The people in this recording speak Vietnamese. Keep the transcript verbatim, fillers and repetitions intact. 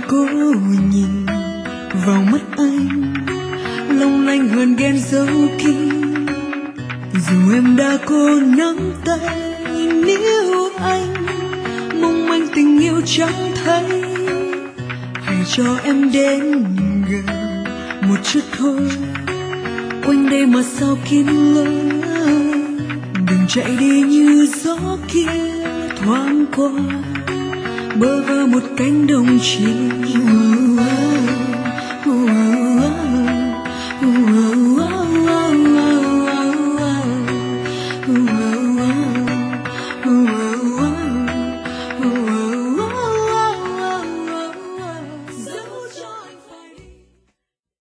cố nhìn vào mắt anh, long lanh hơn ghen dấu kín. Dù em đã cố nắm tay níu anh, mong manh tình yêu chẳng thấy. Hãy cho em đến gần một chút thôi, quanh đây mà sao kín lối. Đừng chạy đi như gió kia thoáng qua, bơ vơ một cánh đồng chiều.